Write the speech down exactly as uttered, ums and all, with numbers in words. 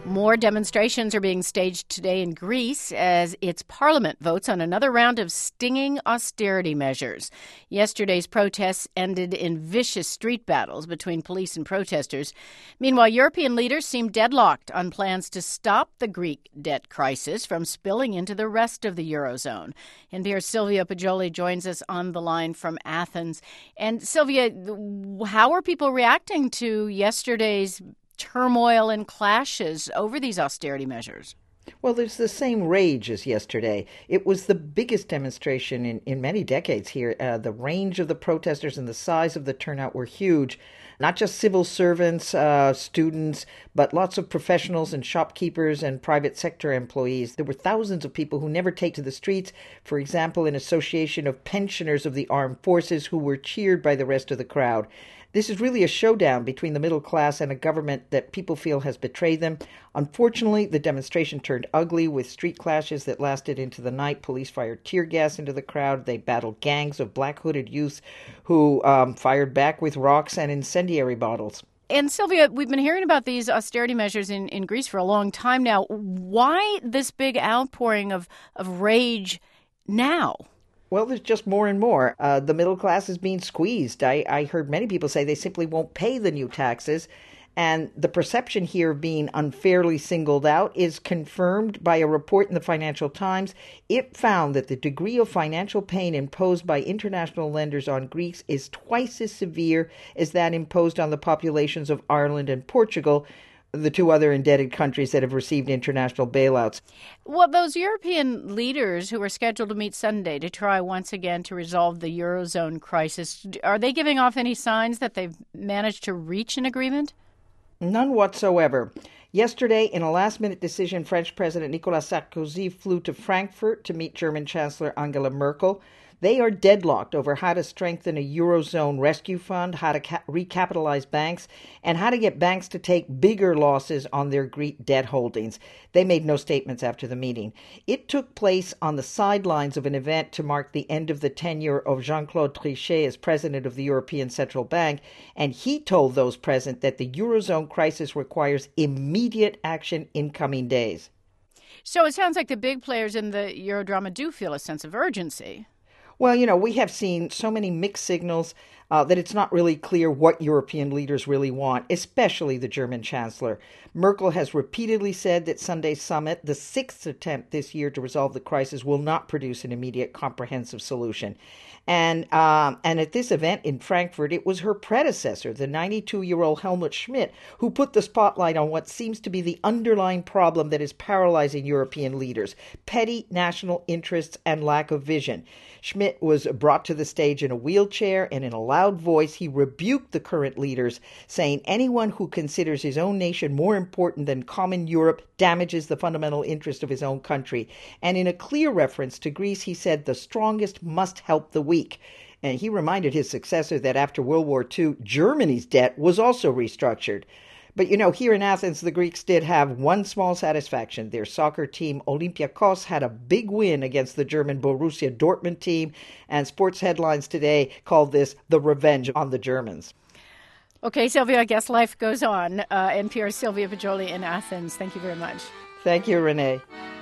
More demonstrations are being staged today in Greece as its parliament votes on another round of stinging austerity measures. Yesterday's protests ended in vicious street battles between police and protesters. Meanwhile, European leaders seem deadlocked on plans to stop the Greek debt crisis from spilling into the rest of the Eurozone. N P R's Sylvia Poggioli joins us on the line from Athens. And Sylvia, how are people reacting to yesterday's turmoil and clashes over these austerity measures? Well, there's the same rage as yesterday. It was the biggest demonstration in, in many decades here. Uh, the range of the protesters and the size of the turnout were huge. Not just civil servants, uh, students, but lots of professionals and shopkeepers and private sector employees. There were thousands of people who never take to the streets, for example, an association of pensioners of the armed forces who were cheered by the rest of the crowd. This is really a showdown between the middle class and a government that people feel has betrayed them. Unfortunately, the demonstration turned ugly with street clashes that lasted into the night. Police fired tear gas into the crowd. They battled gangs of black-hooded youths who um, fired back with rocks and incendiary bottles. And Sylvia, we've been hearing about these austerity measures in, in Greece for a long time now. Why this big outpouring of, of rage now? Well, there's just more and more. Uh, the middle class is being squeezed. I, I heard many people say they simply won't pay the new taxes. And the perception here of being unfairly singled out is confirmed by a report in the Financial Times. It found that the degree of financial pain imposed by international lenders on Greece is twice as severe as that imposed on the populations of Ireland and Portugal, the two other indebted countries that have received international bailouts. Well, those European leaders who are scheduled to meet Sunday to try once again to resolve the Eurozone crisis, are they giving off any signs that they've managed to reach an agreement? None whatsoever. Yesterday, in a last-minute decision, French President Nicolas Sarkozy flew to Frankfurt to meet German Chancellor Angela Merkel. They are deadlocked over how to strengthen a Eurozone rescue fund, how to ca- recapitalize banks, and how to get banks to take bigger losses on their Greek debt holdings. They made no statements after the meeting. It took place on the sidelines of an event to mark the end of the tenure of Jean-Claude Trichet as president of the European Central Bank, and he told those present that the Eurozone crisis requires immediate action in coming days. So it sounds like the big players in the Eurodrama do feel a sense of urgency. Well, you know, we have seen so many mixed signals uh, that it's not really clear what European leaders really want, especially the German Chancellor. Merkel has repeatedly said that Sunday's summit, the sixth attempt this year to resolve the crisis, will not produce an immediate comprehensive solution. And um, and at this event in Frankfurt, it was her predecessor, the ninety-two-year-old Helmut Schmidt, who put the spotlight on what seems to be the underlying problem that is paralyzing European leaders: petty national interests and lack of vision. Schmidt was brought to the stage in a wheelchair, and in a loud voice, he rebuked the current leaders, saying anyone who considers his own nation more important than common Europe damages the fundamental interest of his own country. And in a clear reference to Greece, he said the strongest must help the weak. And he reminded his successor that after World War Two, Germany's debt was also restructured. But, you know, here in Athens, the Greeks did have one small satisfaction. Their soccer team, Olympiakos, had a big win against the German Borussia Dortmund team, and sports headlines today called this the revenge on the Germans. Okay, Sylvia, I guess life goes on. Uh, N P R's Sylvia Poggioli in Athens. Thank you very much. Thank you, Renee.